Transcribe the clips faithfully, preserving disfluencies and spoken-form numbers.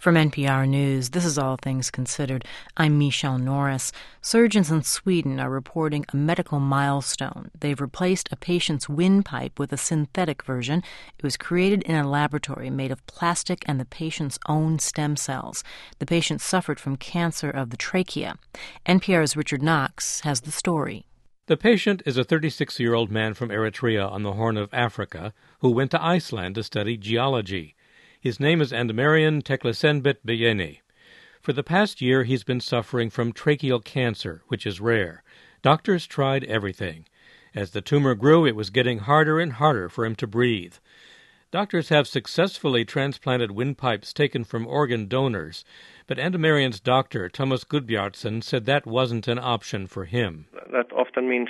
From N P R News, this is All Things Considered. I'm Michelle Norris. Surgeons in Sweden are reporting a medical milestone. They've replaced a patient's windpipe with a synthetic version. It was created in a laboratory made of plastic and the patient's own stem cells. The patient suffered from cancer of the trachea. N P R's Richard Knox has the story. The patient is a thirty-six-year-old man from Eritrea on the Horn of Africa who went to Iceland to study geology. His name is Andemarian Teklesenbet Beyeni. For the past year, he's been suffering from tracheal cancer, which is rare. Doctors tried everything. As the tumor grew, it was getting harder and harder for him to breathe. Doctors have successfully transplanted windpipes taken from organ donors, but Andemarian's doctor, Thomas Gudbjartsson, said that wasn't an option for him. That often means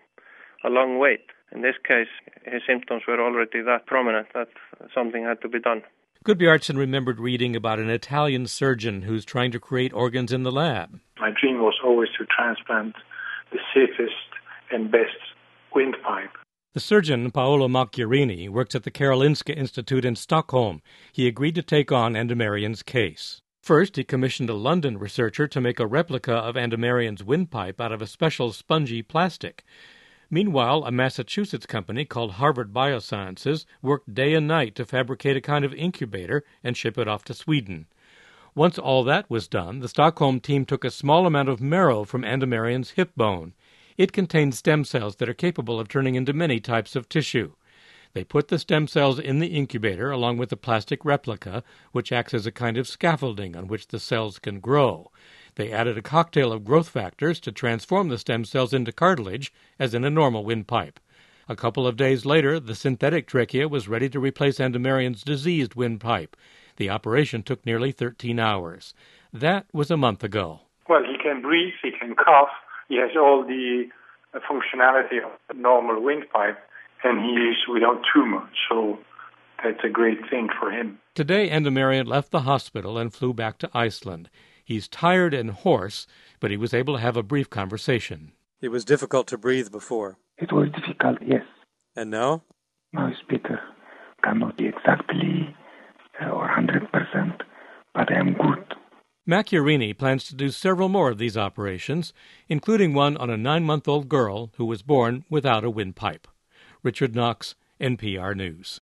a long wait. In this case, his symptoms were already that prominent that something had to be done. Gudbjartsson remembered reading about an Italian surgeon who's trying to create organs in the lab. My dream was always to transplant the safest and best windpipe. The surgeon, Paolo Macchiarini, works at the Karolinska Institute in Stockholm. He agreed to take on Andemarian's case. First, he commissioned a London researcher to make a replica of Andemarian's windpipe out of a special spongy plastic. Meanwhile, a Massachusetts company called Harvard Biosciences worked day and night to fabricate a kind of incubator and ship it off to Sweden. Once all that was done, the Stockholm team took a small amount of marrow from Andemarian's hip bone. It contains stem cells that are capable of turning into many types of tissue. They put the stem cells in the incubator along with the plastic replica, which acts as a kind of scaffolding on which the cells can grow. They added a cocktail of growth factors to transform the stem cells into cartilage, as in a normal windpipe. A couple of days later, the synthetic trachea was ready to replace Andemarian's diseased windpipe. The operation took nearly thirteen hours. That was a month ago. Well, he can breathe, he can cough, he has all the functionality of a normal windpipe, and he is without tumor, so that's a great thing for him. Today, Andemarian left the hospital and flew back to Iceland. He's tired and hoarse, but he was able to have a brief conversation. It was difficult to breathe before. It was difficult, yes. And now? Now it's better. Cannot be exactly uh, or one hundred percent, but I am good. Macchiarini plans to do several more of these operations, including one on a nine-month-old girl who was born without a windpipe. Richard Knox, N P R News.